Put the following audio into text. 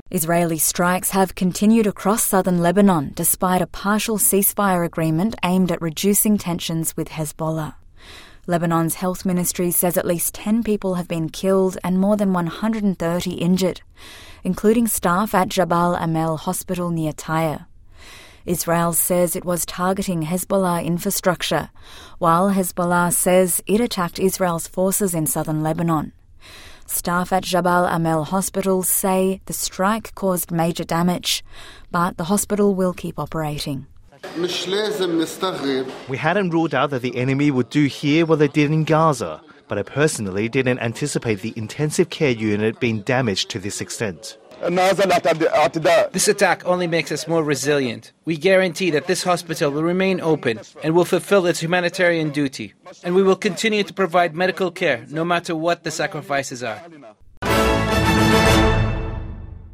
Israeli strikes have continued across southern Lebanon despite a partial ceasefire agreement aimed at reducing tensions with Hezbollah. Lebanon's health ministry says at least 10 people have been killed and more than 130 injured, including staff at Jabal Amel Hospital near Tyre. Israel says it was targeting Hezbollah infrastructure, while Hezbollah says it attacked Israel's forces in southern Lebanon. Staff at Jabal Amel Hospital say the strike caused major damage, but the hospital will keep operating. We hadn't ruled out that the enemy would do here what they did in Gaza, but I personally didn't anticipate the intensive care unit being damaged to this extent. This attack only makes us more resilient. We guarantee that this hospital will remain open and will fulfill its humanitarian duty. And we will continue to provide medical care no matter what the sacrifices are.